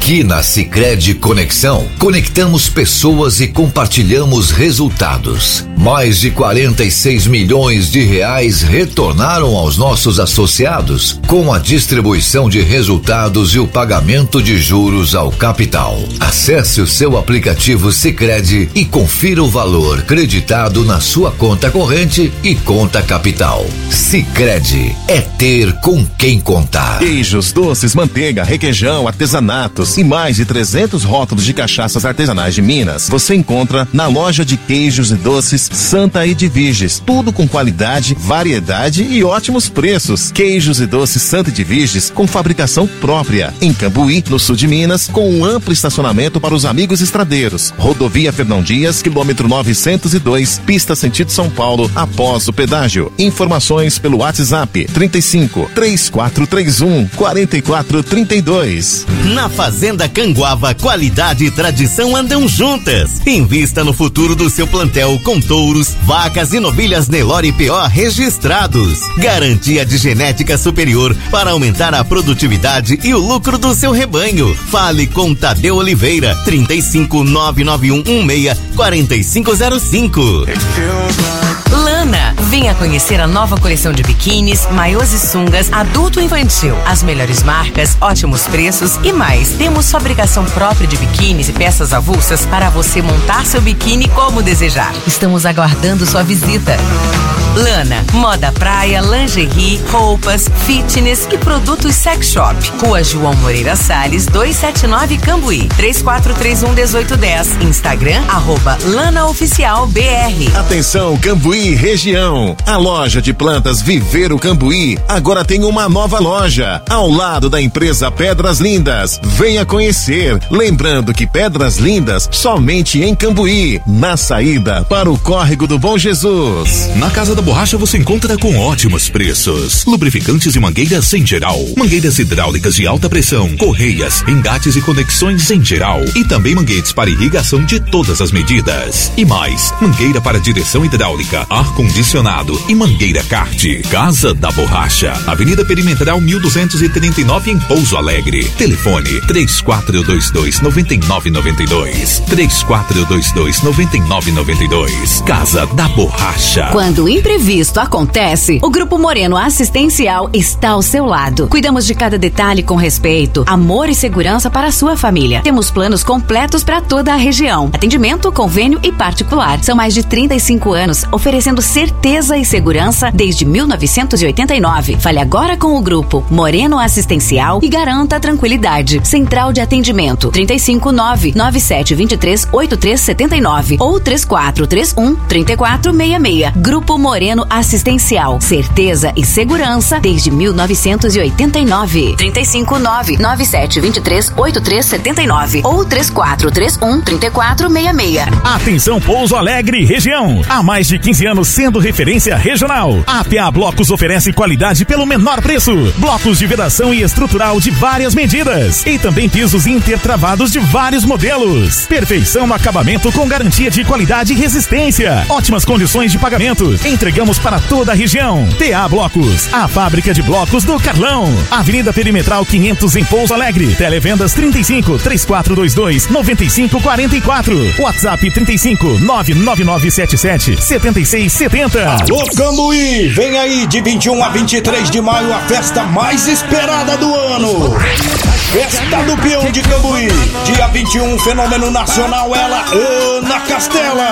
Aqui na Sicredi Conexão, conectamos pessoas e compartilhamos resultados. Mais de 46 milhões de reais retornaram aos nossos associados com a distribuição de resultados e o pagamento de juros ao capital. Acesse o seu aplicativo Sicredi e confira o valor creditado na sua conta corrente e conta capital. Sicredi é ter com quem contar. Queijos, doces, manteiga, requeijão, artesanatos e mais de 300 rótulos de cachaças artesanais de Minas você encontra na loja de queijos e doces Santa Edviges. Tudo com qualidade, variedade e ótimos preços. Queijos e doces Santa Edviges com fabricação própria. Em Cambuí, no sul de Minas, com um amplo estacionamento para os amigos estradeiros. Rodovia Fernão Dias, quilômetro 902, pista sentido São Paulo, após o pedágio. Informações pelo WhatsApp 35 3431 4432. Na Fazenda Canguava, qualidade e tradição andam juntas. Invista no futuro do seu plantel com touros, vacas e novilhas Nelore PO registrados. Garantia de genética superior para aumentar a produtividade e o lucro do seu rebanho. Fale com Tadeu Oliveira, 35 991 16 4505. Lana, venha conhecer a nova coleção de biquínis, maiôs e sungas adulto e infantil. As melhores marcas, ótimos preços e mais. Temos fabricação própria de biquínis e peças avulsas para você montar seu biquíni como desejar. Estamos aguardando sua visita. Lana, moda praia, lingerie, roupas, fitness e produtos sex shop. Rua João Moreira Salles, 279 Cambuí, 3431-1810. Instagram, @LanaOficialBR. Atenção, Cambuí região. A loja de plantas Viveiro Cambuí agora tem uma nova loja ao lado da empresa Pedras Lindas. Venha conhecer. Lembrando que Pedras Lindas somente em Cambuí, na saída para o Córrego do Bom Jesus. Na Casa da Borracha você encontra com ótimos preços. Lubrificantes e mangueiras em geral. Mangueiras hidráulicas de alta pressão, correias, engates e conexões em geral. E também manguetes para irrigação de todas as medidas. E mais, mangueira para direção hidráulica, ar-condicionado e mangueira kart. Casa da Borracha, Avenida Perimetral 1239 em Pouso Alegre. Telefone 3422-9992. 3422-9992. Casa da Borracha. Quando o imprevisto acontece, o Grupo Moreno Assistencial está ao seu lado. Cuidamos de cada detalhe com respeito, amor e segurança para a sua família. Temos planos completos para toda a região. Atendimento, convênio e particular. São mais de 35 anos oferecendo certeza e segurança desde 1989. Fale agora com o Grupo Moreno Assistencial e garanta a tranquilidade. Central de atendimento 359-9723-8379 ou 3431-3466. Grupo Moreno Assistencial. Certeza e segurança desde 1989. 359-9723-8379 ou 3431-3466. Atenção Pouso Alegre região. Há mais de 15 anos sendo referência regional. A APA Blocos oferece qualidade pelo menor preço. Blocos de vedação e estrutural de várias medidas. E também pisos intertravados de vários modelos. Perfeição no acabamento com garantia de qualidade e resistência. Ótimas condições de pagamento. Entregamos para toda a região. TA Blocos, a fábrica de blocos do Carlão. Avenida Perimetral 500 em Pouso Alegre. Televendas 35 3422 9544. WhatsApp 35 99977 7670. Alô Cambuí, vem aí de 21 a 23 de maio a festa mais esperada do ano. Festa do Peão de Cambuí. Dia 21, fenômeno nacional, ela, Ana Castela.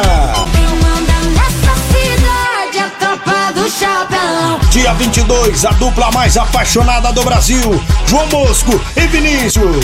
Dia 22, a dupla mais apaixonada do Brasil, João Bosco e Vinícius.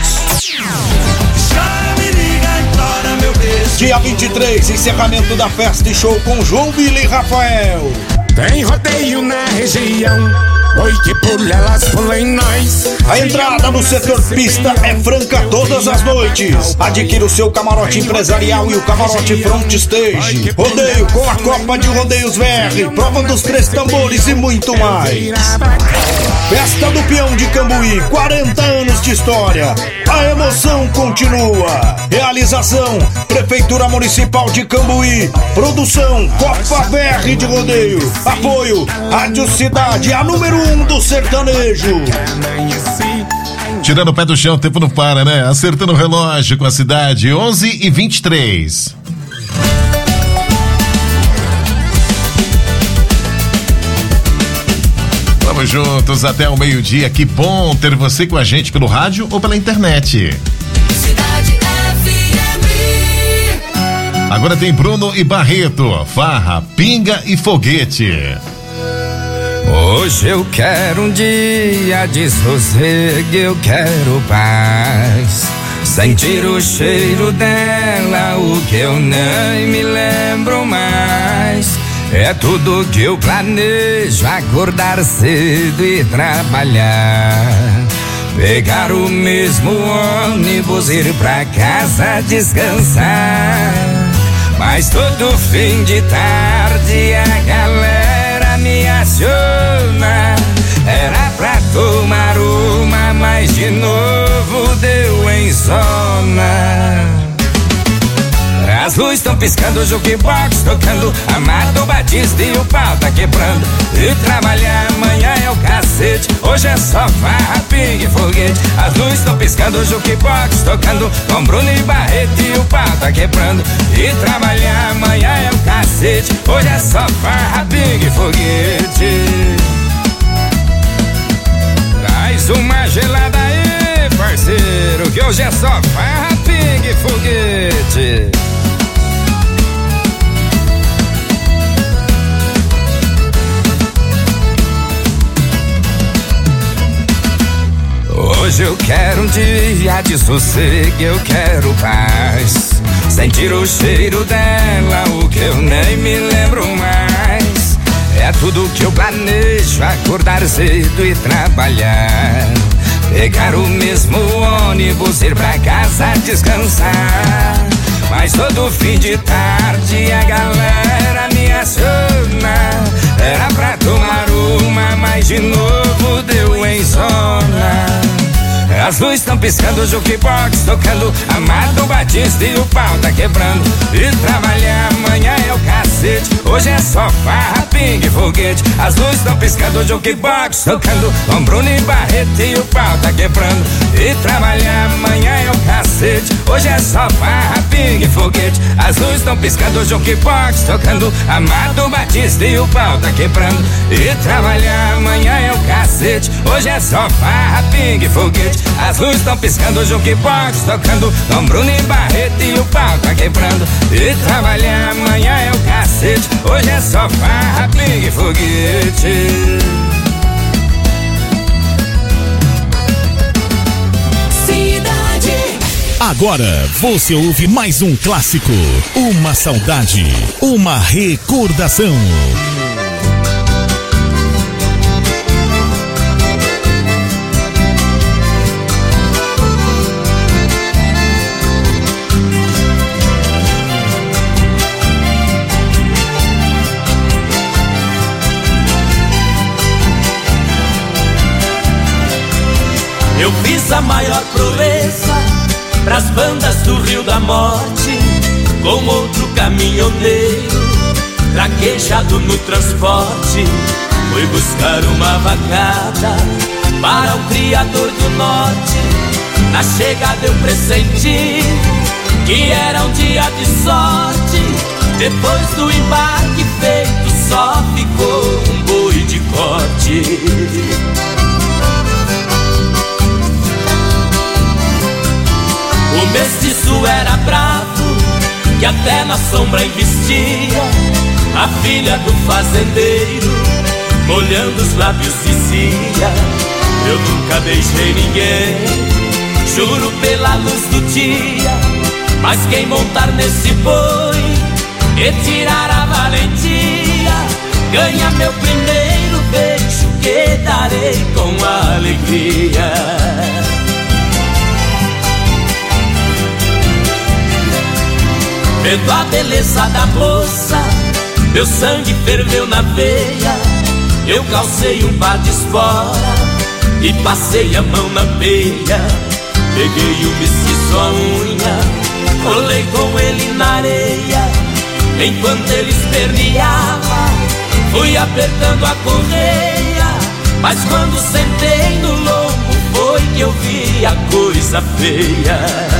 Dia 23, encerramento da festa e show com João Vila e Rafael. Tem rodeio na região, oi que pula, elas pulam em nós. A entrada no setor pista é franca todas as noites. Adquira o seu camarote empresarial e o camarote front stage. Rodeio com a Copa de Rodeios VR, prova dos 3 tambores e muito mais. Festa do Peão de Cambuí, 40 anos de história. A emoção continua. Realização, Prefeitura Municipal de Cambuí. Produção, Copa VR de Rodeio. Apoio, Rádio Cidade, a número 1 do sertanejo. Tirando o pé do chão, o tempo não para, né? Acertando o relógio com a cidade, 11h23. Vamos juntos até o meio-dia. Que bom ter você com a gente pelo rádio ou pela internet. Cidade FM. Agora tem Bruno e Barreto, farra, pinga e foguete. Hoje eu quero um dia de sossego, eu quero paz. Sentir o cheiro dela, o que eu nem me lembro mais. É tudo que eu planejo, acordar cedo e trabalhar. Pegar o mesmo ônibus, ir pra casa descansar. Mas todo fim de tarde a galera me aciona. Era pra tomar uma, mas de novo deu em zona. As luzes estão piscando, o jukebox tocando, Amado Batista e o pau tá quebrando. E trabalhar amanhã é o cacete, hoje é só farra, pinga e foguete. As luzes estão piscando, o jukebox tocando, com Bruno e Barreto e o pau tá quebrando. E trabalhar amanhã é o cacete, hoje é só farra, pinga e foguete. Traz uma gelada aí, parceiro, que hoje é só farra, pinga e foguete. Hoje eu quero um dia de sossego, eu quero paz. Sentir o cheiro dela, o que eu nem me lembro mais. É tudo que eu planejo, acordar cedo e trabalhar. Pegar o mesmo ônibus, ir pra casa descansar. Mas todo fim de tarde a galera me aciona. Era pra tomar uma, mas de novo deu em zona. As luzes estão piscando, o jukebox tocando, Amado Batista e o pau tá quebrando. E trabalhar amanhã é o cacete, hoje é só farra, pinga e foguete. As luzes estão piscando, o jukebox tocando, com Bruno e Barreto e o pau tá quebrando. E trabalhar amanhã é o cacete, hoje é só farra, pinga e foguete. As luzes estão piscando, o jukebox tocando, Amado Batista e o pau tá quebrando. E trabalhar amanhã é o cacete, hoje é só farra, pinga e foguete. As luzes estão piscando, o jukebox tocando, com Bruno e Barreto e o pau tá quebrando. E trabalhar amanhã é o cacete, hoje é só farra, pinga e foguete. Cidade. Agora você ouve mais um clássico, uma saudade, uma recordação. Eu fiz a maior proeza pras bandas do Rio da Morte, com outro caminhoneiro traquejado no transporte. Fui buscar uma vacada para o Criador do Norte. Na chegada eu pressenti que era um dia de sorte. Depois do embarque feito só ficou um boi de corte. O mestiço era bravo, que até na sombra investia. A filha do fazendeiro, molhando os lábios, dizia: eu nunca beijei ninguém, juro pela luz do dia. Mas quem montar nesse boi e tirar a valentia, ganha meu primeiro beijo, que darei com alegria. Vendo a beleza da moça, meu sangue ferveu na veia. Eu calcei um par de espora e passei a mão na peia. Peguei o mestiço à unha, colei com ele na areia. Enquanto ele esperneava, fui apertando a correia. Mas quando sentei no lombo, foi que eu vi a coisa feia.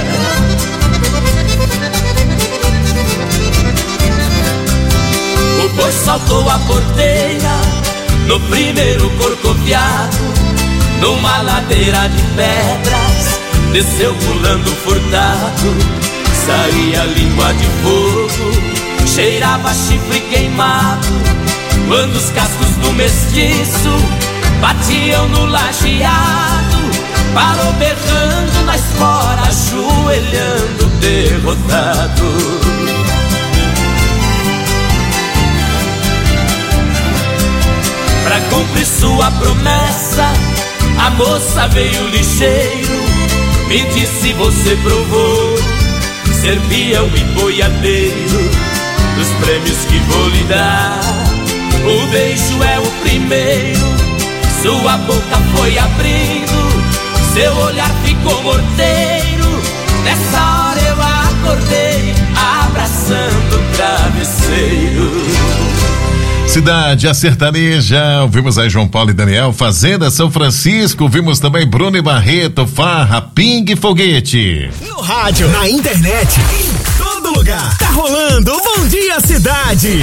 O boi saltou a porteira no primeiro corcoviado, numa ladeira de pedras, desceu pulando furtado. Saía língua de fogo, cheirava chifre queimado, quando os cascos do mestiço batiam no lajeado. Parou berrando na espora, ajoelhando derrotado. Pra cumprir sua promessa, a moça veio ligeiro, me disse: você provou ser peão e boiadeiro dos prêmios que vou lhe dar. O beijo é o primeiro, sua boca foi abrindo, seu olhar ficou morteiro. Nessa hora eu acordei, abraçando o travesseiro. Cidade, a sertaneja, ouvimos aí João Paulo e Daniel. Fazenda São Francisco, ouvimos também Bruno e Barreto, Farra, Ping e Foguete. No rádio, na internet, em todo lugar, tá rolando o Bom Dia Cidade.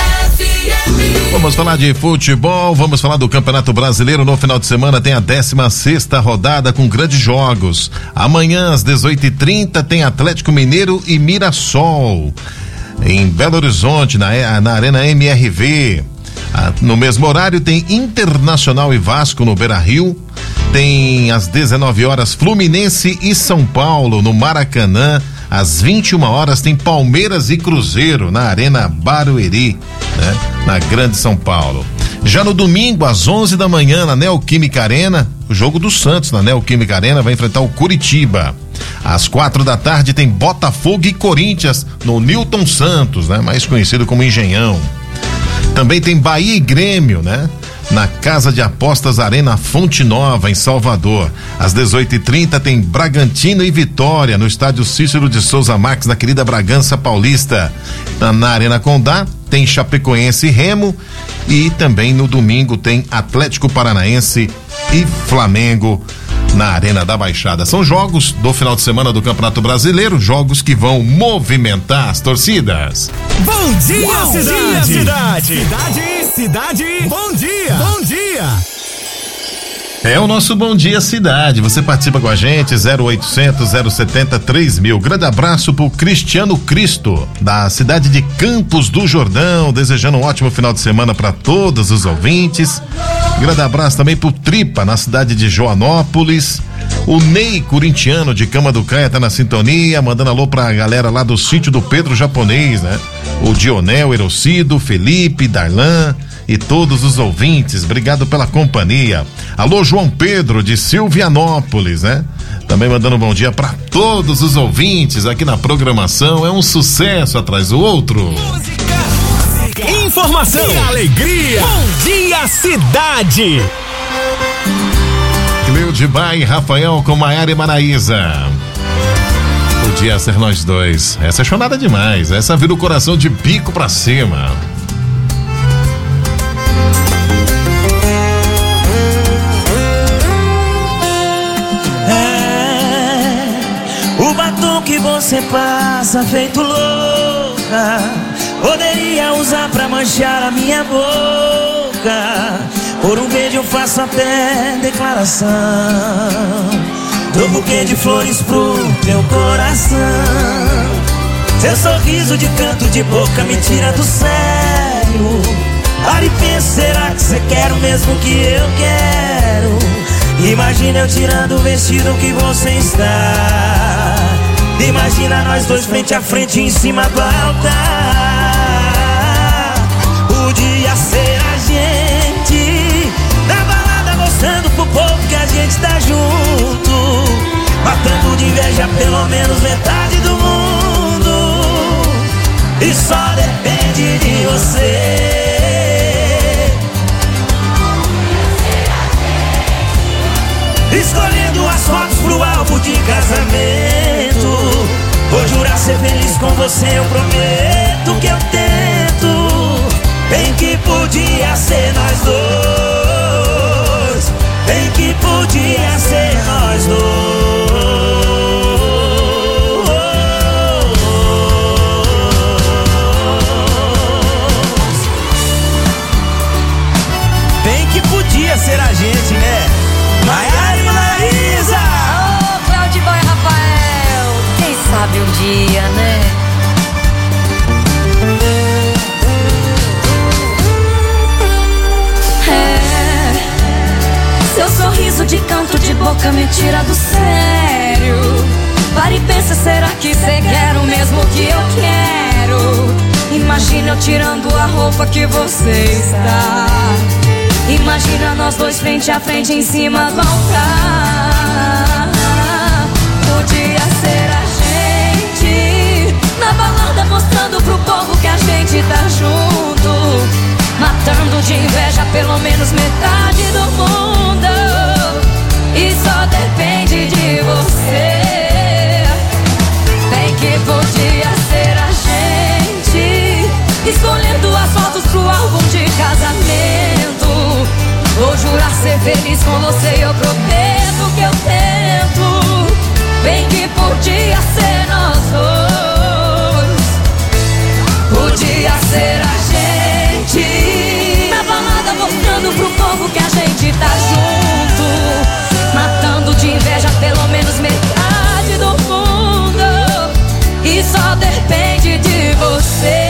Vamos falar de futebol, vamos falar do Campeonato Brasileiro. No final de semana tem a 16ª rodada com grandes jogos. Amanhã às 18h30 tem Atlético Mineiro e Mirassol. Em Belo Horizonte, na Arena MRV. No mesmo horário tem Internacional e Vasco no Beira-Rio. Tem às 19 horas Fluminense e São Paulo no Maracanã. Às 21 horas tem Palmeiras e Cruzeiro na Arena Barueri, né? Na Grande São Paulo. Já no domingo, às 11 da manhã, na Neoquímica Arena, o jogo do Santos na Neoquímica Arena vai enfrentar o Curitiba. Às 4 da tarde tem Botafogo e Corinthians no Newton Santos, né? Mais conhecido como Engenhão. Também tem Bahia e Grêmio, né? Na Casa de Apostas Arena Fonte Nova, em Salvador. Às 18h30 tem Bragantino e Vitória no estádio Cícero de Souza Marques, na querida Bragança Paulista. Na Arena Condá tem Chapecoense e Remo. E também no domingo tem Atlético Paranaense e Flamengo na Arena da Baixada. São jogos do final de semana do Campeonato Brasileiro, jogos que vão movimentar as torcidas. Bom dia, Uau, cidade! Cidade, bom dia! Bom dia! É o nosso Bom Dia Cidade. Você participa com a gente, 0800 070 3000. Grande abraço pro Cristiano Cristo, da cidade de Campos do Jordão, desejando um ótimo final de semana para todos os ouvintes. Grande abraço também pro Tripa, na cidade de Joanópolis. O Ney Corintiano de Cama do Caia tá na sintonia, mandando alô pra galera lá do sítio do Pedro Japonês, né? O Dionel, Erocido, Felipe, Darlan e todos os ouvintes, obrigado pela companhia. Alô, João Pedro de Silvianópolis, né? Também mandando um bom dia para todos os ouvintes aqui na programação. É um sucesso atrás do outro. Informação e alegria. Bom dia, cidade. Cleudibá e Rafael com Maiara e Maraísa. Podia ser nós dois. Essa é chonada demais. Essa vira o coração de bico pra cima. O batom que você passa feito louca, poderia usar pra manchar a minha boca. Por um beijo eu faço até declaração do buquê de flores pro teu coração. Seu sorriso de canto de boca me tira do sério. Para e pensa, será que você quer o mesmo que eu quero? Imagina eu tirando o vestido que você está. Imagina nós dois frente a frente em cima do altar. Podia ser a gente na balada mostrando pro povo que a gente tá junto, matando de inveja pelo menos metade do mundo. E só depende de você. Escolhendo as fotos pro álbum de casamento. Vou jurar ser feliz com você, eu prometo que eu tento. Bem que podia ser nós dois, bem que podia ser nós dois. Bem que podia ser a gente, né? Maiara e Maraísa! Ô, Cláudio Boy Rafael, quem sabe um dia, né? Seu sorriso de canto de boca me tira do sério. Para e pensa, será que cê quer o mesmo que eu quero? Imagina eu tirando a roupa que você está. Imagina nós dois frente a frente em cima do altar. Podia ser a gente na balada mostrando pro povo que a gente tá junto, matando de inveja pelo menos metade do mundo. E só depende de você. Bem que podia ser a gente escolhendo as fotos pro álbum de casamento. Vou jurar ser feliz com você, eu prometo que eu tento. Bem que podia ser nós dois. Podia ser a gente na balada mostrando pro povo que a gente tá junto, matando de inveja pelo menos metade do mundo. E só depende de você.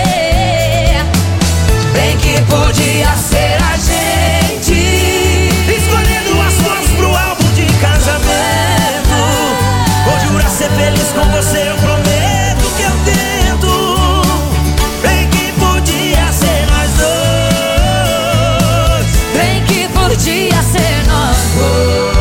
Bem que podia ser a gente escolhendo as fotos pro álbum de casamento. Vou jurar ser feliz com você, eu prometo que eu tento. Bem que podia ser nós dois. Bem que podia ser nós dois.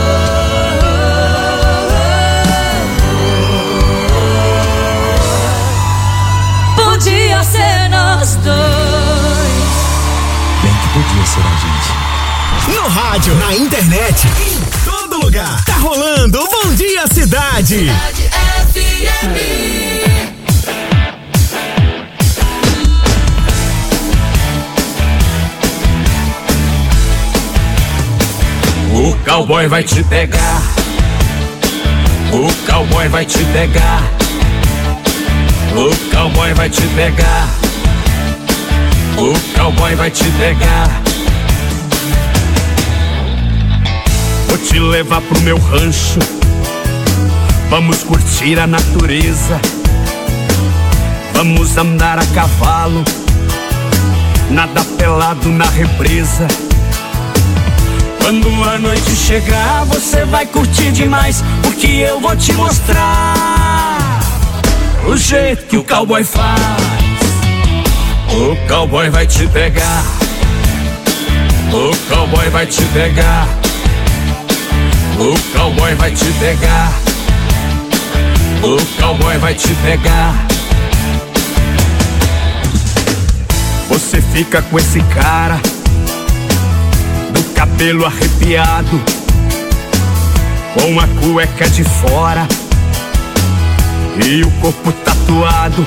Podia ser nós dois. Bem que podia ser a gente. No rádio, na internet, em todo lugar. Tá rolando o Bom Dia Cidade. O cowboy vai te pegar. O cowboy vai te pegar. O cowboy vai te pegar. O cowboy vai te pegar. Vou te levar pro meu rancho. Vamos curtir a natureza. Vamos andar a cavalo. Nada pelado na represa. Quando a noite chegar, você vai curtir demais, porque eu vou te mostrar o jeito que o cowboy faz. O cowboy vai te pegar. O cowboy vai te pegar. O cowboy vai te pegar. O cowboy vai te pegar. Você fica com esse cara do cabelo arrepiado, com a cueca de fora e o corpo tatuado.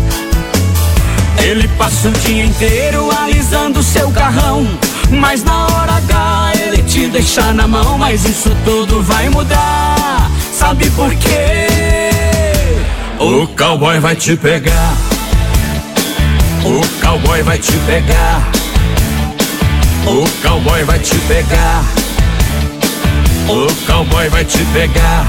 Ele passa o dia inteiro alisando seu carrão, mas na hora H ele te deixa na mão. Mas isso tudo vai mudar, sabe por quê? O cowboy vai te pegar. O cowboy vai te pegar. O cowboy vai te pegar. O cowboy vai te pegar.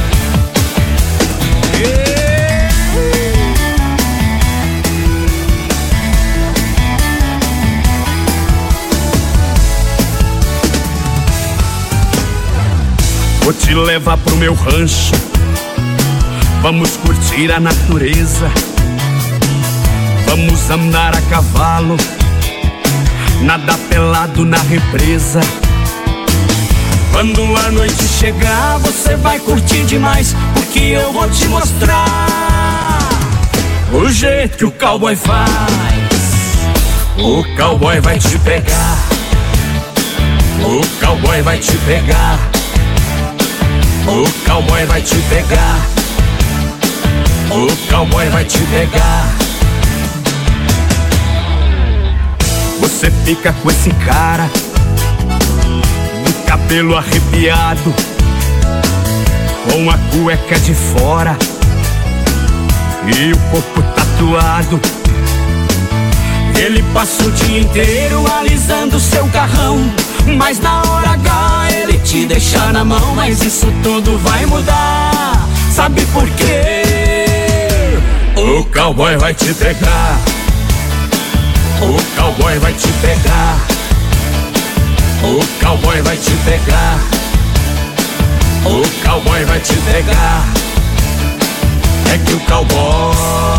Vou te levar pro meu rancho. Vamos curtir a natureza. Vamos andar a cavalo. Nada pelado na represa. Quando a noite chegar, você vai curtir demais, porque eu vou te mostrar o jeito que o cowboy faz. O cowboy vai te pegar. O cowboy vai te pegar. O cowboy vai te pegar. O cowboy vai te pegar. Você fica com esse cara do cabelo arrepiado, com a cueca de fora e o corpo tatuado. Ele passa o dia inteiro alisando seu carrão, mas na hora H ele te deixa na mão. Mas isso tudo vai mudar, sabe por quê? O cowboy vai te pegar, o cowboy vai te pegar, o cowboy vai te pegar, o cowboy vai te pegar. É que o cowboy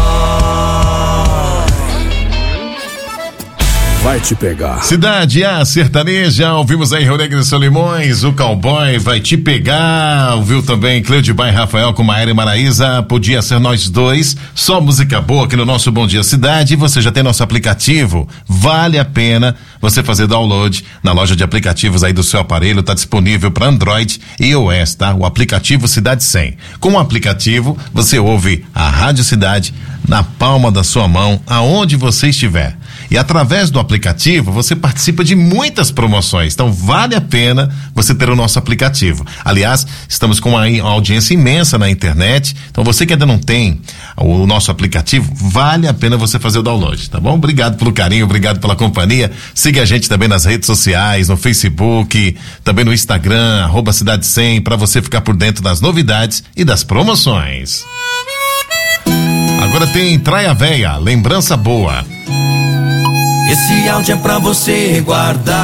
vai te pegar. Cidade A Sertaneja, ouvimos aí Rio Negro e Solimões, o cowboy vai te pegar. Ouviu também Cleudibay e Rafael com Maíra e Maraísa, podia ser nós dois. Só música boa aqui no nosso Bom Dia Cidade. Você já tem nosso aplicativo, vale a pena você fazer download na loja de aplicativos aí do seu aparelho. Tá disponível para Android e iOS, tá? O aplicativo Cidade 100. Com o aplicativo você ouve a Rádio Cidade na palma da sua mão, aonde você estiver. E através do aplicativo você participa de muitas promoções, então vale a pena você ter o nosso aplicativo. Aliás, estamos com uma audiência imensa na internet, então você que ainda não tem o nosso aplicativo, vale a pena você fazer o download, tá bom? Obrigado pelo carinho, obrigado pela companhia. Siga a gente também nas redes sociais, no Facebook, também no Instagram, @Cidade100, para você ficar por dentro das novidades e das promoções. Agora tem Traia Véia, lembrança boa. Esse áudio é pra você guardar.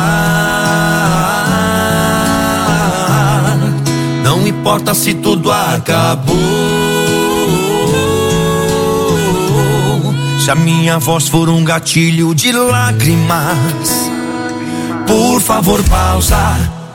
Não importa se tudo acabou. Se a minha voz for um gatilho de lágrimas, por favor pausa.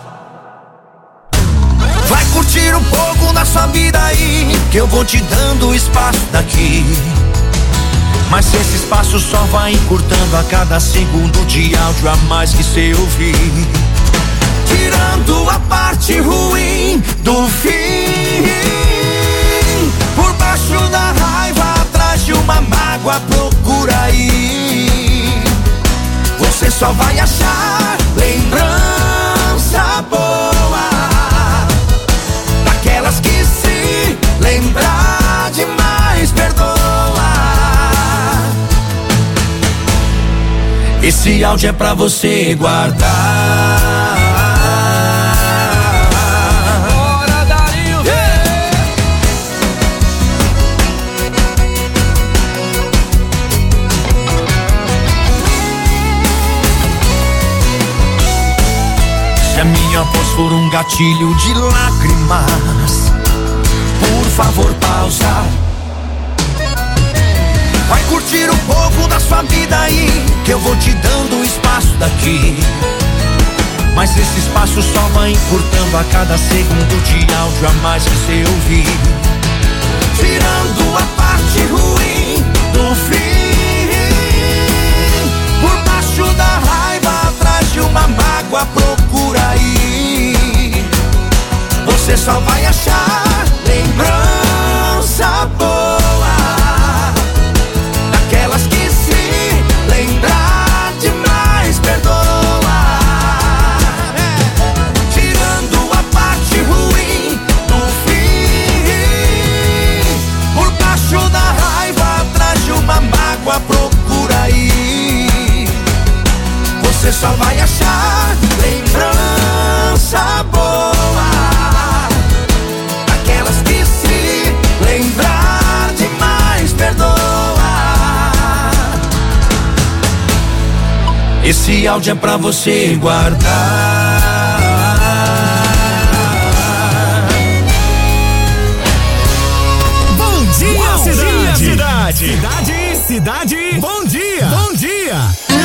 Vai curtir um pouco da sua vida aí, que eu vou te dando espaço daqui. Mas esse espaço só vai encurtando a cada segundo de áudio a mais que cê ouvir, tirando a parte ruim do fim. Por baixo da raiva, atrás de uma mágoa, procura aí. Você só vai achar lembrança boa, daquelas que se lembrar demais perdoa. Esse áudio é pra você guardar. Bora, Dario! Se a minha voz for um gatilho de lágrimas, por favor pausa. Vai curtir um pouco da sua vida aí, que eu vou te dando espaço daqui. Mas esse espaço só vai encurtando a cada segundo de áudio a mais que cê ouvir, tirando a parte ruim do fim. Por baixo da raiva, atrás de uma mágoa, procura aí. Você só vai achar lembrança boa, daquelas que se lembrar demais perdoa. Tirando a parte ruim do fim. Por baixo da raiva, atrás de uma mágoa, procura aí. Você só vai achar lembrança boa, daquelas que se lembrar demais perdoa. Esse áudio é pra você guardar. Bom dia, cidade! Cidade! Bom dia! Bom dia!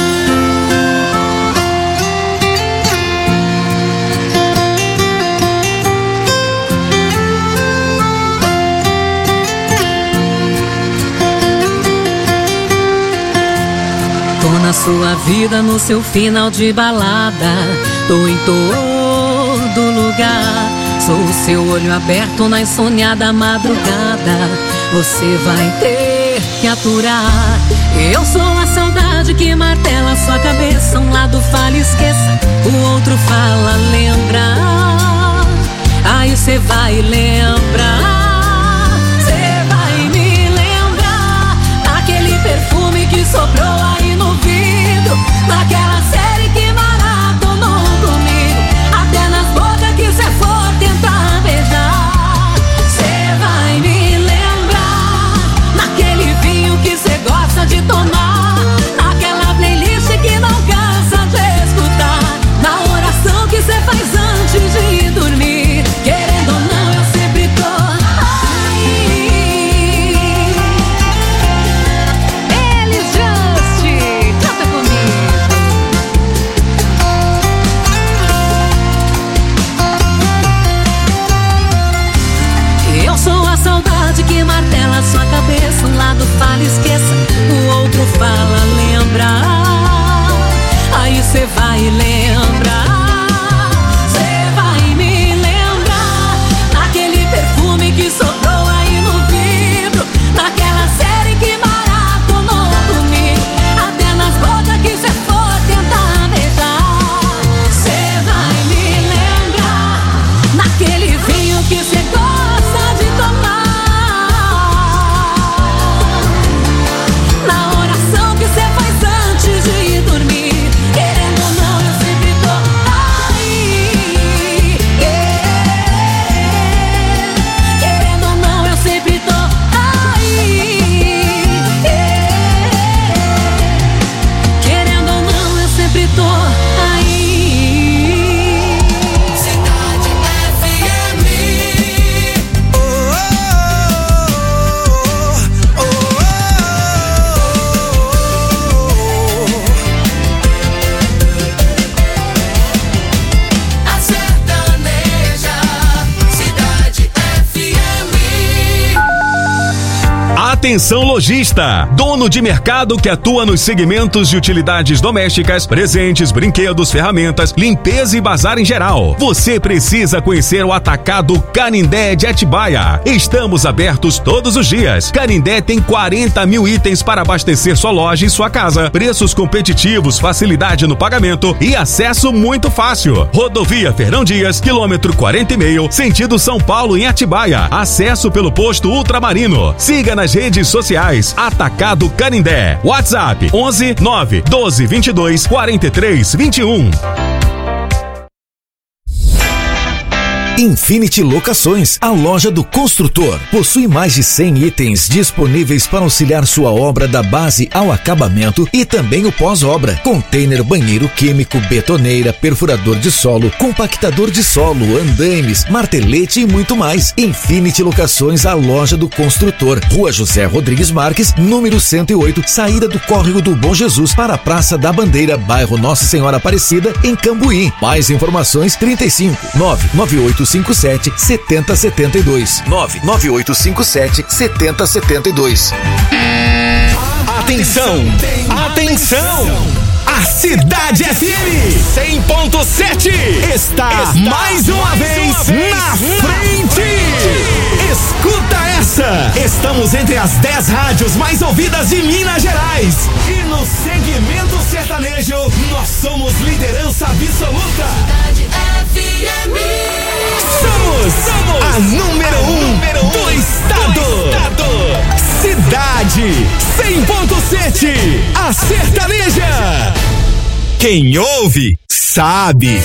Tô na sua vida, no seu final de balada. Tô em todo lugar. Sou o seu olho aberto na insônia da madrugada. Você vai ter que aturar. Eu sou a saudade que martela sua cabeça. Um lado fala esqueça, o outro fala lembra. Aí cê vai lembrar, cê vai me lembrar daquele perfume que sobrou aí no vidro, naquela série que maratonou comigo, até nas bocas que cê for tentar beijar. Cê vai me lembrar naquele vinho que cê gosta de tomar, naquela playlist que não cansa de escutar, na oração que cê faz antes de ir dormir. Querendo ou não, eu sempre tô aí. Elis Just, canta comigo. Eu sou a saudade que martela sua cabeça. Um lado fala esqueça, o outro fala lembra. Aí cê vai lembrar, cê vai me lembrar daquele perfume que sobrou aí no vidro, naquela série que maratonou comigo, até nas bocas que cê for tentar beijar. Cê vai me lembrar naquele vinho que cê gosta de tomar, na oração que cê faz antes de ir dormir. Querendo ou não, eu sempre tô aí. Querendo ou não, eu sempre tô aí. Querendo ou não, eu sempre tô aí. Cidade FM. A sertaneja, Cidade FM. Atenção lojista, dono de mercado que atua nos segmentos de utilidades domésticas, presentes, brinquedos, ferramentas, limpeza e bazar em geral. Você precisa conhecer o Atacado Canindé de Atibaia. Estamos abertos todos os dias. Canindé tem 40 mil itens para abastecer sua loja e sua casa. Preços competitivos, facilidade no pagamento e acesso muito fácil. Rodovia Fernão Dias, quilômetro 40,5, sentido São Paulo em Atibaia. Acesso pelo posto Ultramarino. Siga nas redes sociais Atacado Canindé. WhatsApp 11 9 12 22 43 21. Infinity Locações, a loja do construtor. Possui mais de 100 itens disponíveis para auxiliar sua obra da base ao acabamento e também o pós-obra. Container, banheiro químico, betoneira, perfurador de solo, compactador de solo, andaimes, martelete e muito mais. Infinity Locações, a loja do construtor. Rua José Rodrigues Marques, número 108, saída do Córrego do Bom Jesus para a Praça da Bandeira, bairro Nossa Senhora Aparecida, em Cambuí. Mais informações 35 99857 7072 99857 7072. Atenção! Atenção! A Cidade FM 100.7 está mais uma vez na frente! Escuta essa! Estamos entre as 10 rádios mais ouvidas de Minas Gerais. E no segmento sertanejo, nós somos liderança absoluta. Cidade FM. Somos a número 1 do estado. Cidade 100.7, a sertaneja. Quem ouve, sabe.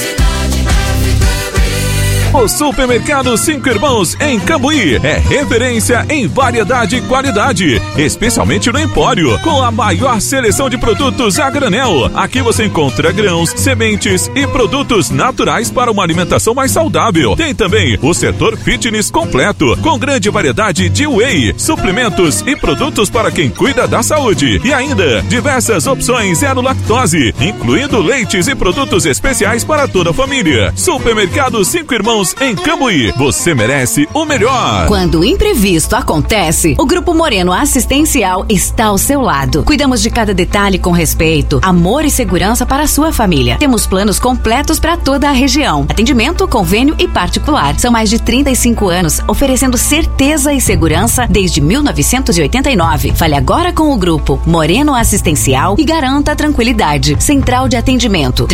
O Supermercado 5 Irmãos em Cambuí é referência em variedade e qualidade, especialmente no Empório, com a maior seleção de produtos a granel. Aqui você encontra grãos, sementes e produtos naturais para uma alimentação mais saudável. Tem também o setor fitness completo, com grande variedade de whey, suplementos e produtos para quem cuida da saúde. E ainda diversas opções zero lactose, incluindo leites e produtos especiais para toda a família. Supermercado 5 Irmãos anos em Cambuí. Você merece o melhor. Quando o imprevisto acontece, o Grupo Moreno Assistencial está ao seu lado. Cuidamos de cada detalhe com respeito, amor e segurança para a sua família. Temos planos completos para toda a região. Atendimento, convênio e particular. São mais de 35 anos oferecendo certeza e segurança desde 1989. Fale agora com o Grupo Moreno Assistencial e garanta a tranquilidade. Central de atendimento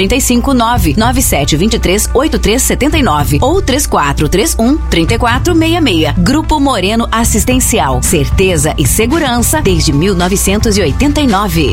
359-9723-8379 ou 3431-3466. Grupo Moreno Assistencial. Certeza e segurança desde 1989.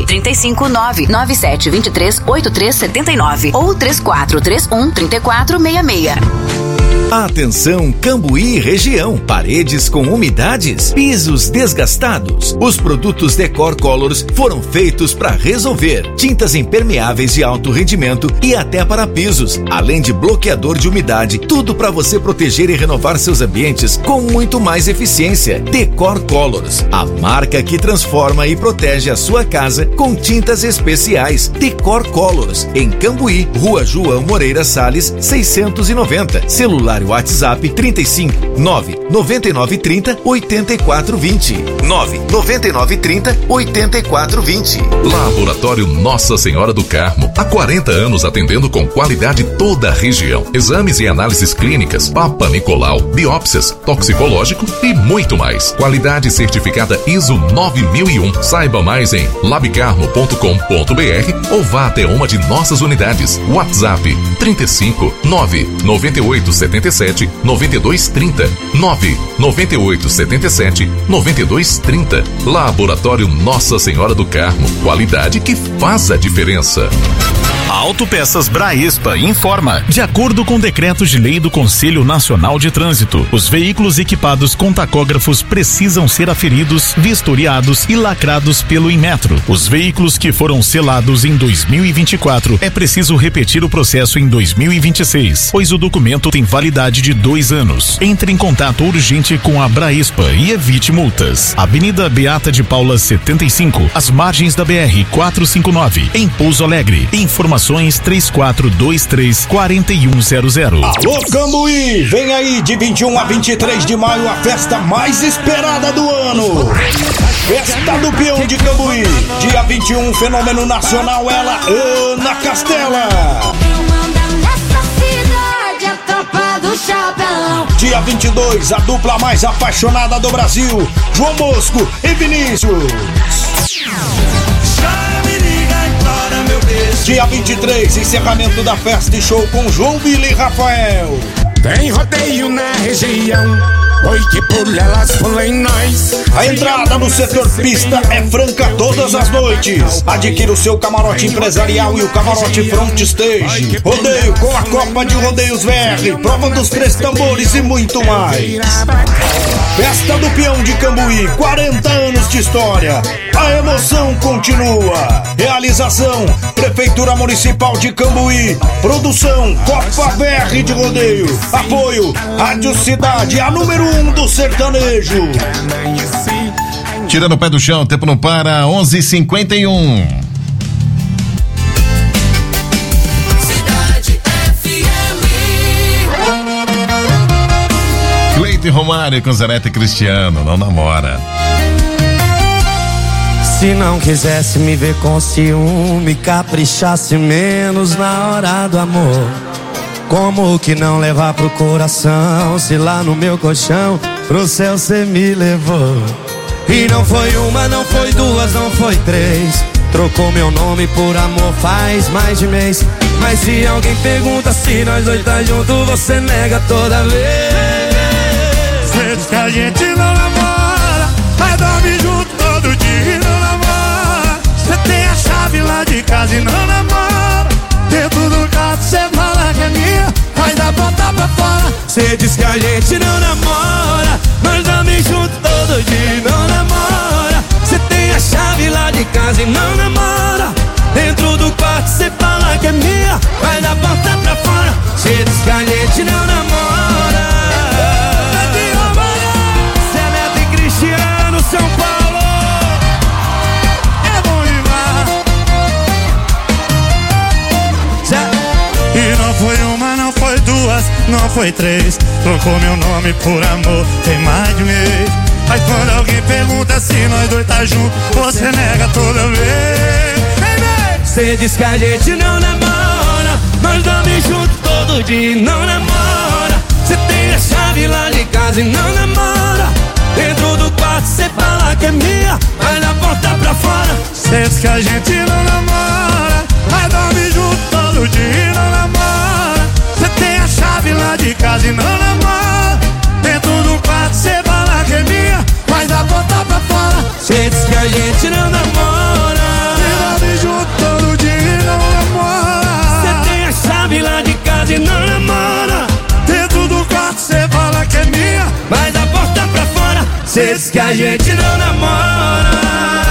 359-9723-8379 ou 3431-3466. Atenção Cambuí região, paredes com umidades, pisos desgastados. Os produtos Decor Colors foram feitos para resolver. Tintas impermeáveis de alto rendimento e até para pisos, além de bloqueador de umidade, tudo para você proteger e renovar seus ambientes com muito mais eficiência. Decor Colors, a marca que transforma e protege a sua casa com tintas especiais. Decor Colors, em Cambuí, Rua João Moreira Salles, 690. Celular WhatsApp 35 99930 8420 99930 8420. Laboratório Nossa Senhora do Carmo, há 40 anos atendendo com qualidade toda a região. Exames e análises clínicas, Papa Nicolau, biópsias, toxicológico e muito mais. Qualidade certificada ISO 9001. Saiba mais em labcarmo.com.br ou vá até uma de nossas unidades. WhatsApp 35 998 77 9230 998 77 9230. Laboratório Nossa Senhora do Carmo, qualidade que faz a diferença. Autopeças Braespa informa. De acordo com o decreto de lei do Conselho Nacional de Trânsito, os veículos equipados com tacógrafos precisam ser aferidos, vistoriados e lacrados pelo Inmetro. Os veículos que foram selados em 2024 é preciso repetir o processo em 2026, pois o documento tem validade de 2 anos. Entre em contato urgente com a Braespa e evite multas. Avenida Beata de Paula 75, às margens da BR 459, em Pouso Alegre. Informações 3423-4100. Alô Cambuí, vem aí de 21 a 23 de maio a festa mais esperada do ano. Festa do Peão de Cambuí. Dia 21, fenômeno nacional, ela, Ana Castela. Dia 22, a dupla mais apaixonada do Brasil, João Bosco e Vinícius. Dia 23, encerramento da festa e show com João Vila e Rafael. Tem rodeio na região, oi que por elas pulem nós. A entrada no setor pista é franca todas as noites. Adquira o seu camarote empresarial e o camarote front stage. Rodeio com a Copa de Rodeios VR, prova dos 3 tambores e muito mais. Festa do Peão de Cambuí, 40 anos de história. A emoção continua. Realização, Prefeitura Municipal de Cambuí. Produção, Copa VR de Rodeio. Apoio, Rádio Cidade, a número 1 do sertanejo. Tirando o pé do chão, tempo não para, 11:51. Cidade FM. Cleiton Romário com Zanete Cristiano, não namora. Se não quisesse me ver com ciúme, caprichasse menos na hora do amor. Como que não levar pro coração, se lá no meu colchão pro céu cê me levou? E não foi uma, não foi duas, não foi 3. Trocou meu nome por amor faz mais de mês. Mas se alguém pergunta se nós dois tá junto, você nega toda vez. Cê diz que a gente não namora, mas dorme junto todo dia e não namora. Cê tem a chave lá de casa e não namora. Dentro do quarto cê fala que é minha, mas da porta pra fora cê diz que a gente não namora. Nós dormimos junto todo dia e não namora. Cê tem a chave lá de casa e não namora. Dentro do quarto cê fala que é minha, mas da porta pra fora cê diz que a gente não namora. Cê é Neto e Cristiano, São Paulo. É bom demais. E não foi uma, não foi duas, não foi 3. Trocou meu nome por amor, tem mais de mês. Mas quando alguém pergunta se nós dois tá junto, você nega toda vez. Cê diz que a gente não namora, nós dormimos juntos todo dia e não namora. Cê tem a chave lá de casa e não namora. Dentro do quarto cê fala que é minha, mas na porta pra fora. Cê diz que a gente não namora, nós dormimos juntos todo dia e não namora. Cê tem a chave lá de casa e não namora. Dentro do quarto cê fala que é minha, mas na porta pra fora. Cê diz que a gente não namora, nós dormimos juntos todo dia e não namora. Cê tem a chave lá de casa e não namora. Dentro do quarto cê fala que é minha, mas a porta pra fora. Cê diz que a gente não namora.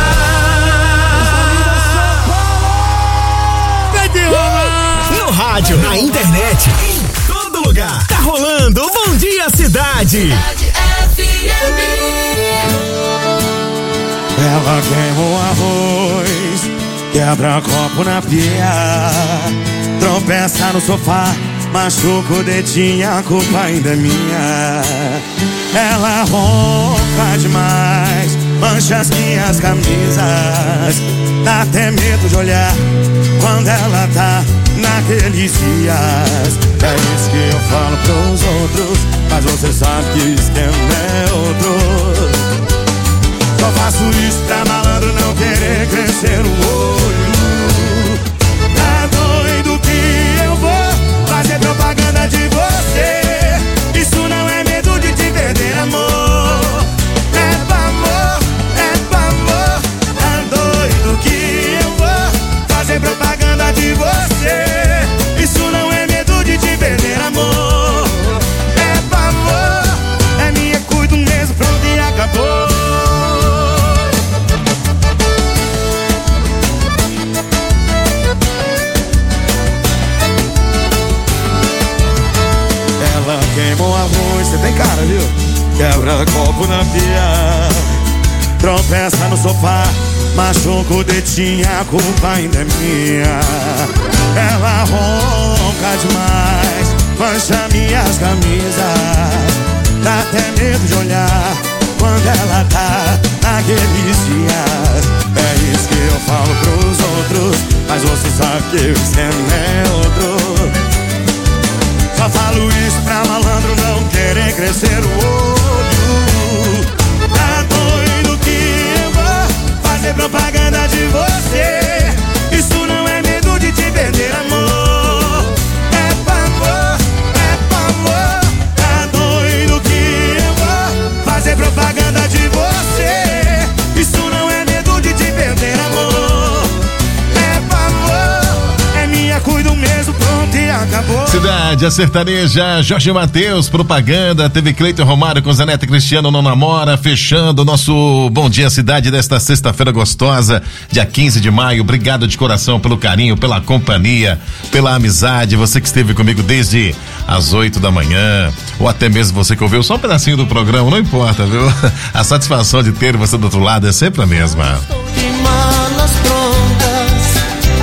No rádio, na internet, em todo lugar. Tá rolando o Bom Dia Cidade. Ela queima o arroz, quebra copo na pia, tropeça no sofá, machuca o dedinho, a culpa ainda é minha. Ela ronca demais, mancha as minhas camisas, dá até medo de olhar quando ela tá naqueles dias. É isso que eu falo pros outros, mas você sabe que o esquema é outro. Só faço isso pra malandro não querer crescer o olho. Tá doido que eu vou fazer propaganda de você. Isso não é medo de te perder, amor. É pavor, é pavor. Tá doido que eu vou fazer propaganda de você. Isso não é medo de te perder, amor. É pavor, é minha, cuido mesmo, pronto e acabou. Queimou arroz, cê tem cara, viu? Quebra copo na pia, tropeça no sofá, machuca o dedinho, a culpa ainda é minha. Ela ronca demais, mancha minhas camisas, dá até medo de olhar quando ela tá naqueles dias. É isso que eu falo pros outros, mas você sabe que o esquema é outro. Só falo isso pra malandro não querer crescer o olho. Tá doido que eu vou fazer propaganda de você. Isso não é medo de te perder, amor. É pavor, é pavor. Tá doido que eu vou fazer propaganda de você. Isso não é medo de te perder, amor. É pavor, é minha, cuido mesmo, pronto e acabou. Cidade, a sertaneja, Jorge Mateus, propaganda, teve Cleiton Romário com Zaneta Cristiano, não namora, fechando o nosso Bom Dia Cidade desta sexta-feira gostosa, dia 15 de maio, obrigado de coração pelo carinho, pela companhia, pela amizade, você que esteve comigo desde as 8 da manhã, ou até mesmo você que ouviu só um pedacinho do programa, não importa, viu? A satisfação de ter você do outro lado é sempre a mesma. De malas prontas,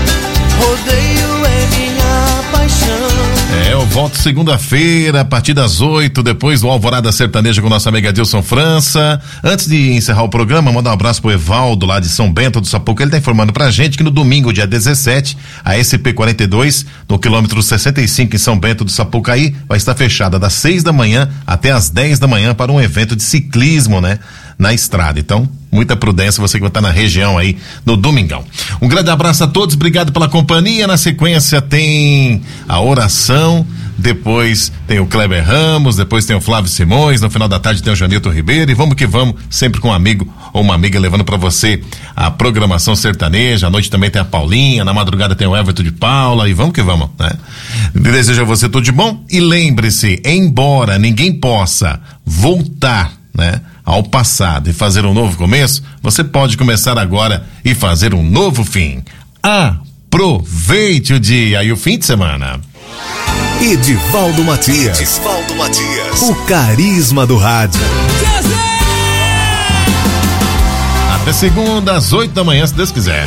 rodeio é minha paixão. Eu volto segunda-feira, a partir das 8, depois do Alvorada Sertaneja com nossa amiga Dilson França. Antes de encerrar o programa, mandar um abraço pro Evaldo lá de São Bento do Sapucaí. Ele tá informando pra gente que no domingo, dia 17, a SP-42, no quilômetro 65 em São Bento do Sapucaí, vai estar fechada das 6 da manhã até as 10 da manhã para um evento de ciclismo, né? Na estrada. Então, muita prudência, você que vai estar na região aí no domingão. Um grande abraço a todos, obrigado pela companhia. Na sequência tem a oração, depois tem o Kleber Ramos, depois tem o Flávio Simões, no final da tarde tem o Janilton Ribeiro e vamos que vamos, sempre com um amigo ou uma amiga levando para você a programação sertaneja. À noite também tem a Paulinha, na madrugada tem o Everton de Paula e vamos que vamos, né? Desejo a você tudo de bom e lembre-se, embora ninguém possa voltar, né, ao passado e fazer um novo começo, você pode começar agora e fazer um novo fim. Aproveite o dia e o fim de semana. Edivaldo Matias. O carisma do rádio. Até segunda, às 8 da manhã, se Deus quiser.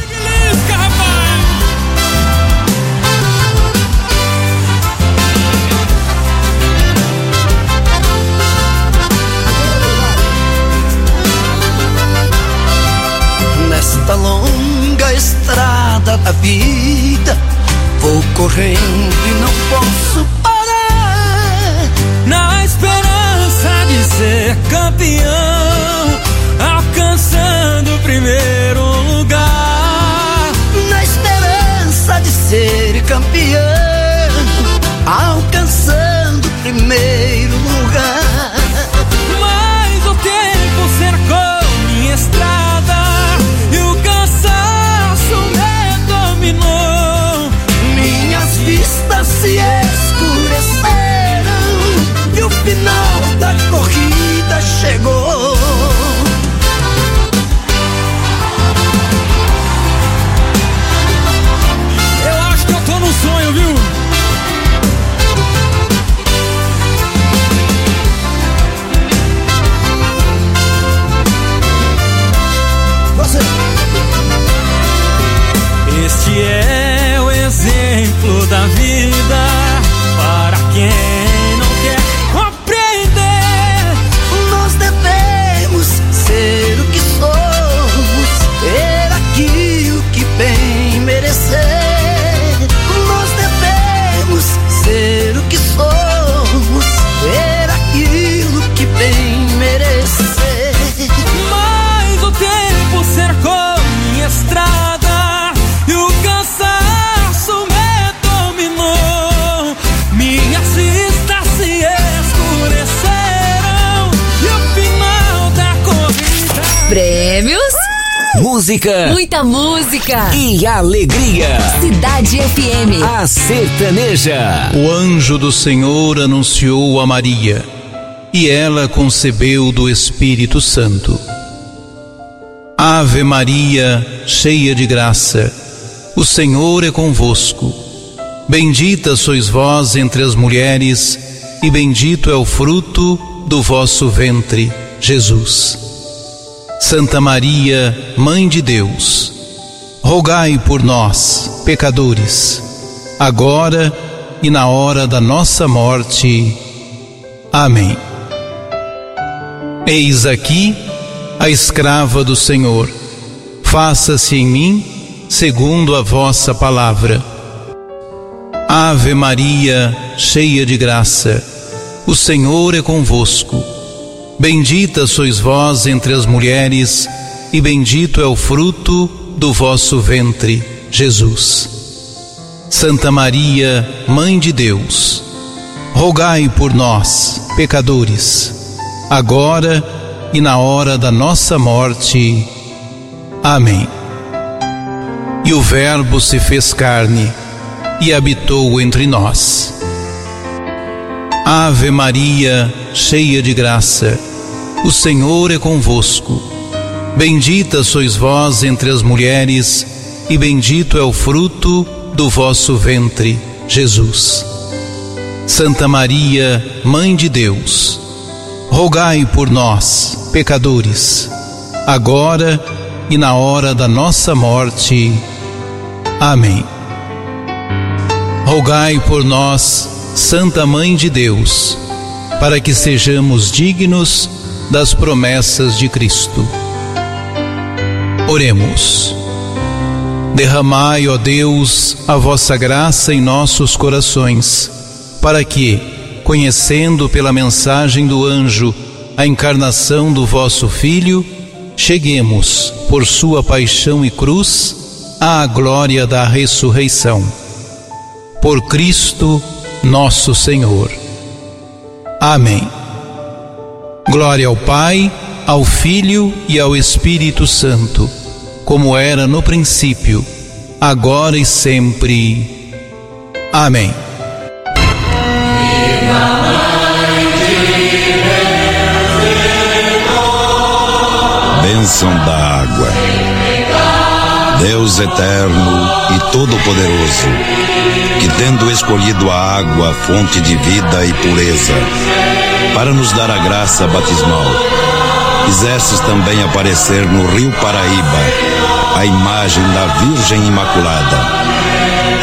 a vida. Vou correndo e não posso parar. Na esperança de ser campeão, alcançando o primeiro lugar. Na esperança de ser campeão, alcançando o primeiro lugar. Mas o tempo cercou minha estrada e o cansaço me dominou. Minhas vistas se escureceram e o final da corrida chegou. Eu acho que eu tô num sonho, viu? Você. Este é o exemplo da vida para quem não quer compreender. Nós devemos ser o que somos, ter aquilo que bem merecer. Nós devemos ser o que somos, ter aquilo que bem merecer. Mas o tempo cercou minha estrada e o cansaço me dominou. Minhas vistas se escureceram e o final da corrida. Prêmios, Música, muita música e alegria. Cidade FM, a sertaneja. O anjo do Senhor anunciou a Maria, e ela concebeu do Espírito Santo. Ave Maria, cheia de graça, o Senhor é convosco. Bendita sois vós entre as mulheres, e bendito é o fruto do vosso ventre, Jesus. Santa Maria, Mãe de Deus, rogai por nós, pecadores, agora e na hora da nossa morte. Amém. Eis aqui a escrava do Senhor. Faça-se em mim segundo a vossa palavra. Ave Maria, cheia de graça, o Senhor é convosco. Bendita sois vós entre as mulheres, e bendito é o fruto do vosso ventre, Jesus. Santa Maria, Mãe de Deus, rogai por nós, pecadores, agora e na hora da nossa morte. Amém. E o Verbo se fez carne e habitou entre nós. Ave Maria, cheia de graça, o Senhor é convosco. Bendita sois vós entre as mulheres, e bendito é o fruto do vosso ventre, Jesus. Santa Maria, Mãe de Deus, rogai por nós, pecadores, agora e na hora da nossa morte. Amém. Rogai por nós, Santa Mãe de Deus, para que sejamos dignos das promessas de Cristo. Oremos. Derramai, ó Deus, a vossa graça em nossos corações, para que, conhecendo pela mensagem do anjo a encarnação do vosso Filho, cheguemos, por sua paixão e cruz, à glória da ressurreição. Por Cristo nosso Senhor. Amém. Glória ao Pai, ao Filho e ao Espírito Santo, como era no princípio, agora e sempre. Amém. Bênção da água. Deus eterno e todo-poderoso, que tendo escolhido a água, fonte de vida e pureza, para nos dar a graça batismal, fizestes também aparecer no rio Paraíba a imagem da Virgem Imaculada.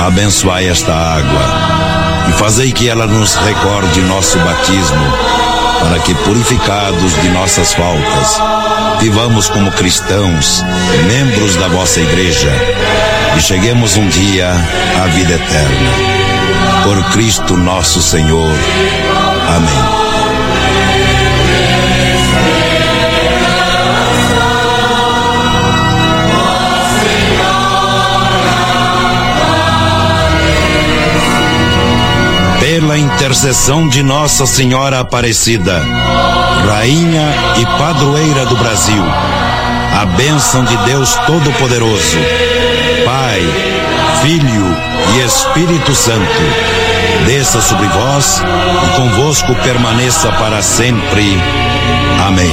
Abençoai esta água e fazei que ela nos recorde nosso batismo para que, purificados de nossas faltas, vivamos como cristãos, membros da vossa igreja, e cheguemos um dia à vida eterna. Por Cristo nosso Senhor. Amém. Pela intercessão de Nossa Senhora Aparecida, Rainha e Padroeira do Brasil, a bênção de Deus Todo-Poderoso, Pai, Filho e Espírito Santo, desça sobre vós e convosco permaneça para sempre. Amém.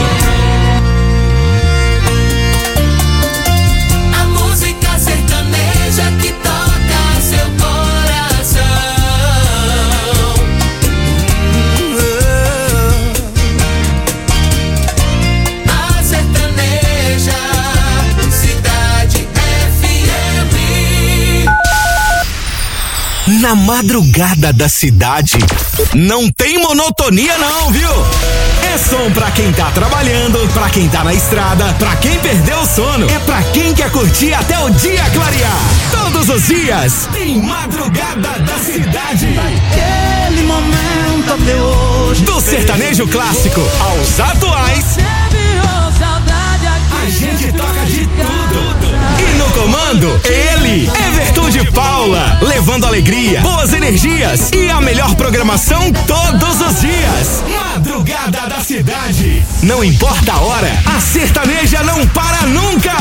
A música sertaneja que toca seu coração. A sertaneja, Cidade FM. Na madrugada da cidade, não tem monotonia não, viu? É som pra quem tá trabalhando, pra quem tá na estrada, pra quem perdeu o sono, é pra quem quer curtir até o dia clarear. Todos os dias tem Madrugada da Cidade. Aquele momento até hoje. Do sertanejo clássico aos atuais, a gente toca de tudo. E no comando, ele, Everton de Paula, levando alegria, boas energias e a melhor programação todos os dias. Madrugada da Cidade. Não importa a hora, a sertaneja não para nunca.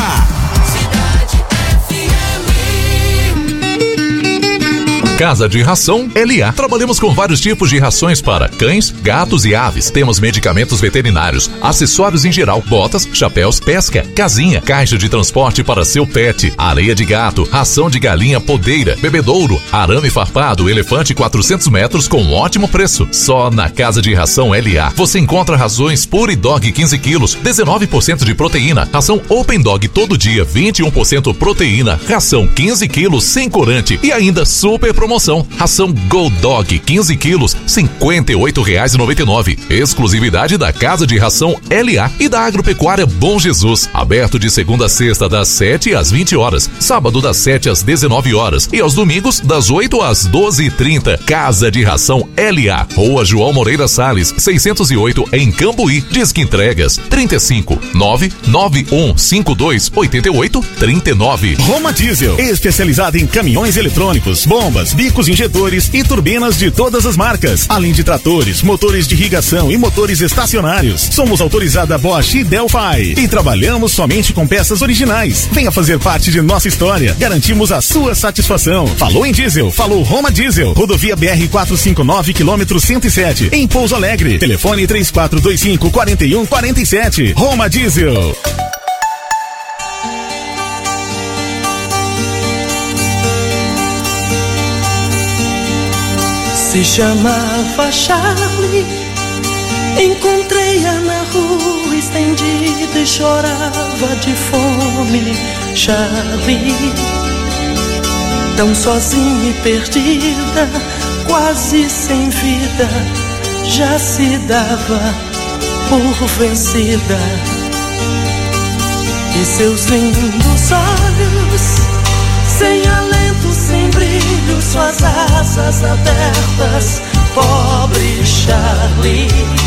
Casa de Ração LA. Trabalhamos com vários tipos de rações para cães, gatos e aves. Temos medicamentos veterinários, acessórios em geral, botas, chapéus, pesca, casinha, caixa de transporte para seu pet, areia de gato, ração de galinha podeira, bebedouro, arame farpado, elefante 400 metros com ótimo preço. Só na Casa de Ração LA você encontra rações Pure Dog 15 quilos, 19% de proteína, ração Open Dog todo dia, 21% proteína, ração 15 quilos sem corante e ainda super promoção. Ração Gold Dog 15 quilos, R$58,99. Exclusividade da Casa de Ração LA e da Agropecuária Bom Jesus. Aberto de segunda a sexta das 7 às 20 horas, sábado das 7 às 19 horas e aos domingos das 8 às 12h30. Casa de Ração LA, Rua João Moreira Salles, 608 em Cambuí. Disque entregas 35-99152-8839. Roma Diesel, especializada em caminhões eletrônicos, bombas, bicos injetores e turbinas de todas as marcas, além de tratores, motores de irrigação e motores estacionários. Somos autorizada Bosch e Delphi e trabalhamos somente com peças originais. Venha fazer parte de nossa história. Garantimos a sua satisfação. Falou em diesel, falou Roma Diesel. Rodovia BR 459, quilômetro 107, em Pouso Alegre. Telefone 3425-4147. Roma Diesel. Se chamava Charlie, encontrei-a na rua estendida e chorava de fome. Charlie, tão sozinha e perdida, quase sem vida, já se dava por vencida. E seus lindos olhos, sem alento, sem brilho, suas asas abertas, pobre Charlie.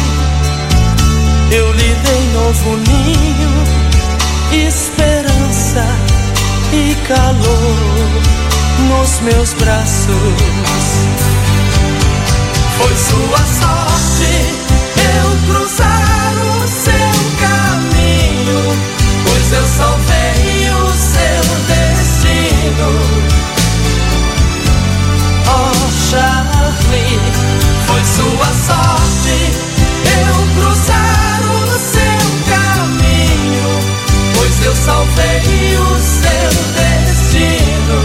Eu lhe dei novo ninho, esperança e calor nos meus braços. Foi sua sorte eu cruzar o seu caminho, pois eu salvei o seu destino. Oh Charlie, foi sua sorte eu cruzar o seu caminho, pois eu salvei o seu destino.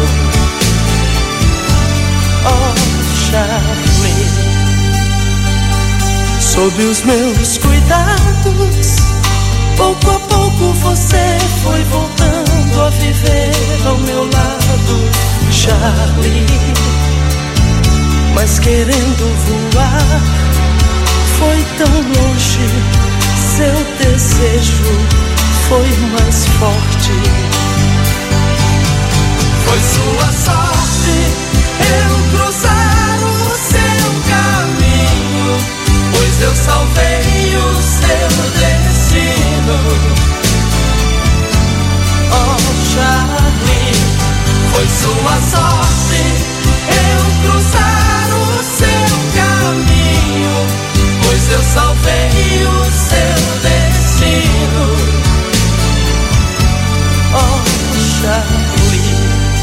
Oh Charlie, sob os meus cuidados, pouco a pouco você foi voltando a viver ao meu lado, Charlie. Mas querendo voar, foi tão longe, seu desejo foi mais forte. Foi sua sorte eu cruzar o seu caminho, pois eu salvei o seu destino. Oh, Charlie, foi sua sorte eu cruzar o seu caminho, pois eu salvei o seu destino. Oh, Charlie,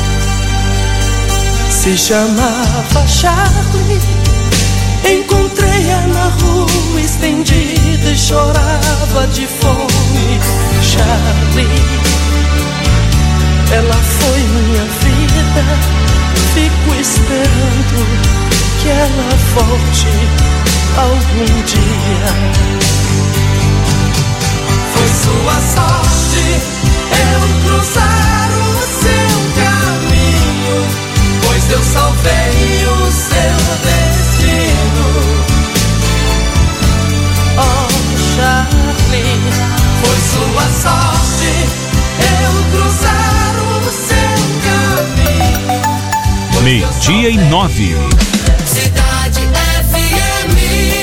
se chamava Charlie. Encontrei-a na rua estendida e chorava de fome. Charlie, ela foi minha vida. Fico esperando que ela volte algum dia. Foi sua sorte eu cruzar o seu caminho, pois eu salvei o seu destino. Oh, Charlie, foi sua sorte eu cruzar o seu caminho. 12:09. Cidade FM.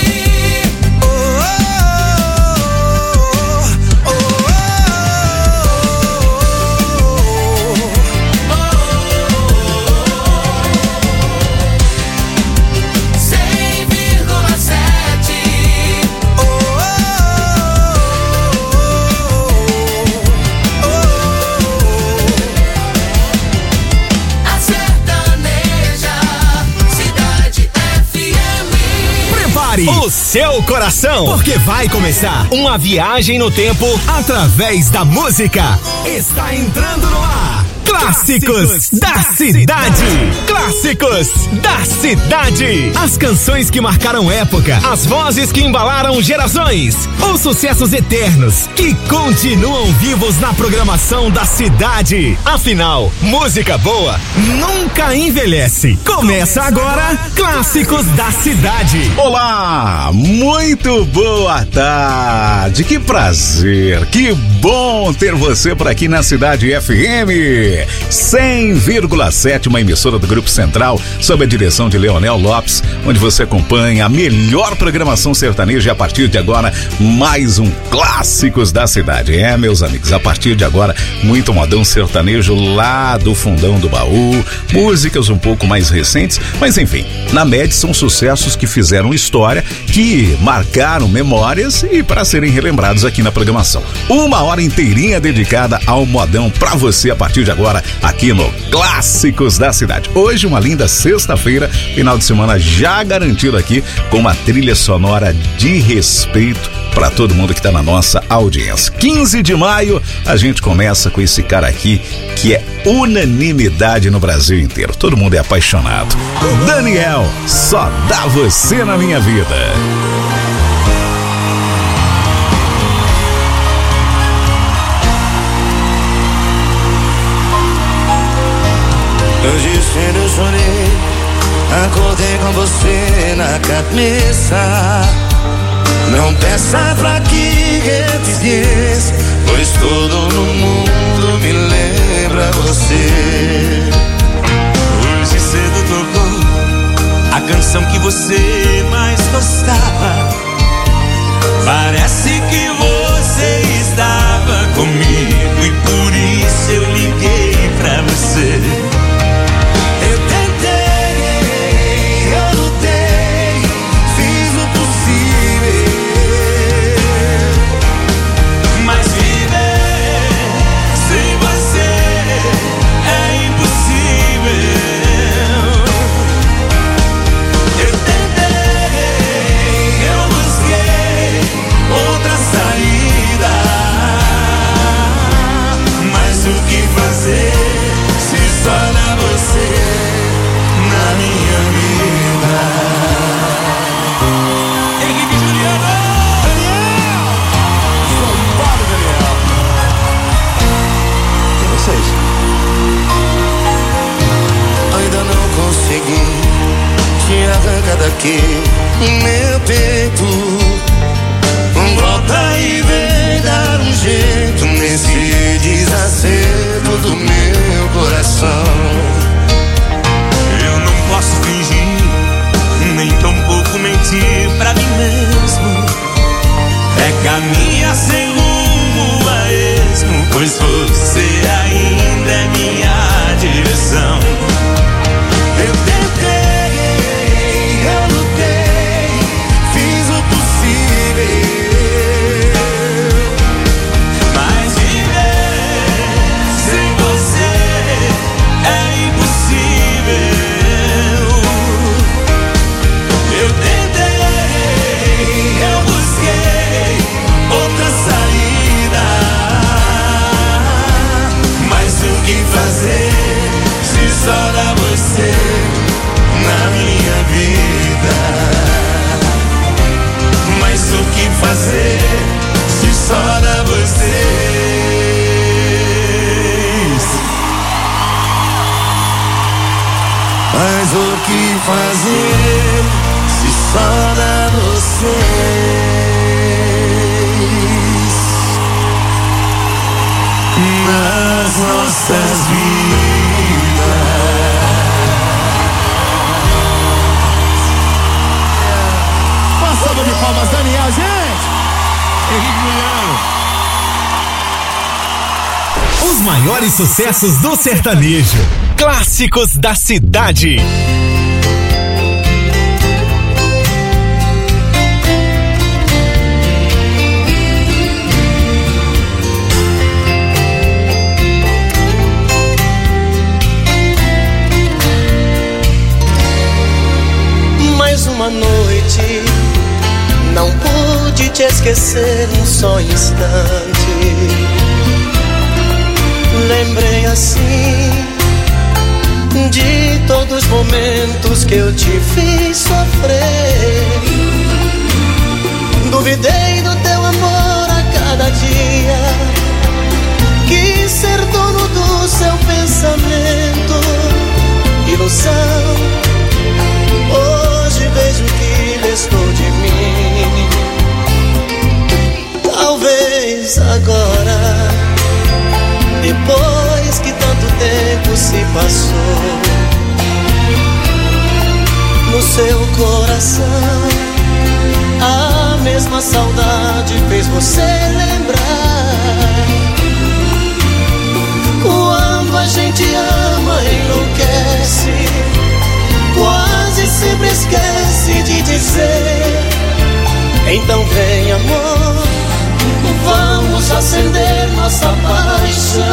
O seu coração, porque vai começar uma viagem no tempo através da música. Está entrando no ar. Clássicos da Cidade. Clássicos da Cidade. As canções que marcaram época, as vozes que embalaram gerações, os sucessos eternos que continuam vivos na programação da cidade. Afinal, música boa nunca envelhece. Começa agora Clássicos da Cidade. Olá, muito boa tarde. Que prazer, que bom ter você por aqui na Cidade FM 100,7, uma emissora do Grupo Central, sob a direção de Leonel Lopes, onde você acompanha a melhor programação sertaneja. E a partir de agora, mais um Clássicos da Cidade. Meus amigos, a partir de agora, muito modão sertanejo lá do fundão do baú, músicas um pouco mais recentes, mas enfim, na média são sucessos que fizeram história, que marcaram memórias e para serem relembrados aqui na programação. Uma hora inteirinha dedicada ao modão pra você a partir de agora, aqui no Clássicos da Cidade. Hoje uma linda sexta-feira, final de semana já garantido aqui com uma trilha sonora de respeito para todo mundo que está na nossa audiência. 15 de maio, a gente começa com esse cara aqui que é unanimidade no Brasil inteiro. Todo mundo é apaixonado. Daniel, só dá você na minha vida. Hoje cedo eu chorei, acordei com você na cabeça. Não peça pra que eu te esqueça, pois todo no mundo me lembra você. Hoje cedo tocou a canção que você mais gostava. Parece que você estava comigo e por isso eu liguei pra você. Daqui, meu peito pois você ainda é minha direção. Eu tentei, eu lutei, fiz o possível, mas viver sem você é impossível. Eu tentei, eu busquei outra saída, mas o que fazer se só dá você na minha vida? Mas o que fazer se só dá vocês? Mas o que fazer se só dá vocês nas nossas vidas? Uma salva de palmas, Daniel, gente! Os maiores sucessos do sertanejo. Clássicos da cidade. Mais uma noite, não pude te esquecer um só instante. Lembrei assim de todos os momentos que eu te fiz sofrer. Duvidei do teu amor a cada dia, quis ser dono do seu pensamento. Ilusão, hoje vejo que restou de mim. Talvez agora, depois que tanto tempo se passou, no seu coração a mesma saudade fez você lembrar. Quando a gente ama, enlouquece, quase sempre esquece de dizer. Então vem, amor, vamos acender nossa paixão.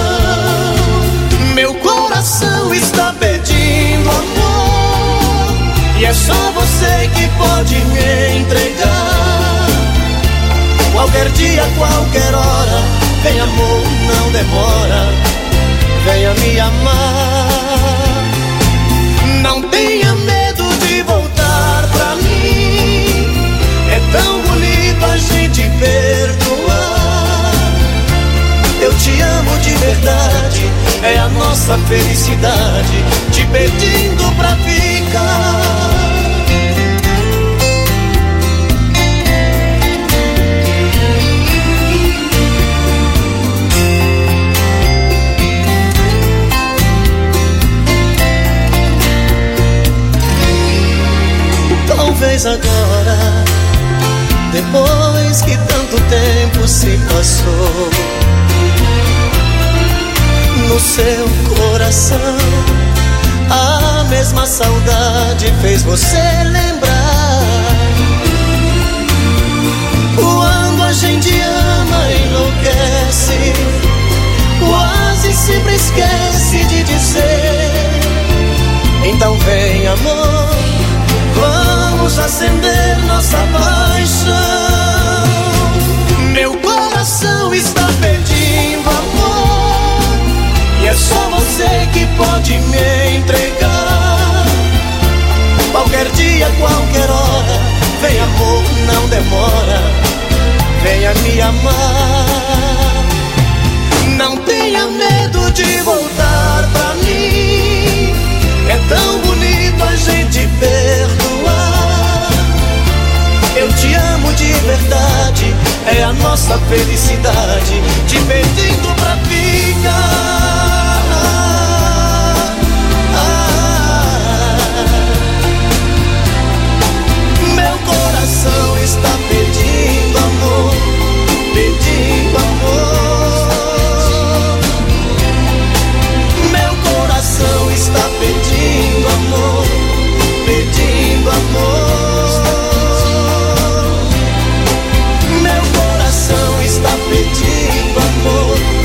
Meu coração está pedindo amor, e é só você que pode me entregar. Qualquer dia, qualquer hora, vem amor, não demora, venha me amar. Não tenha medo de voltar pra mim, é tão bonito a gente perdoar. Eu te amo de verdade, é a nossa felicidade, te pedindo pra ficar. Talvez agora, depois que tanto tempo se passou, no seu coração a mesma saudade fez você lembrar. Quando a gente ama, enlouquece, quase sempre esquece de dizer. Então vem, amor, vamos acender nossa paixão. Meu coração está pedindo amor, e é só você que pode me entregar. Qualquer dia, qualquer hora, vem amor, não demora, venha me amar.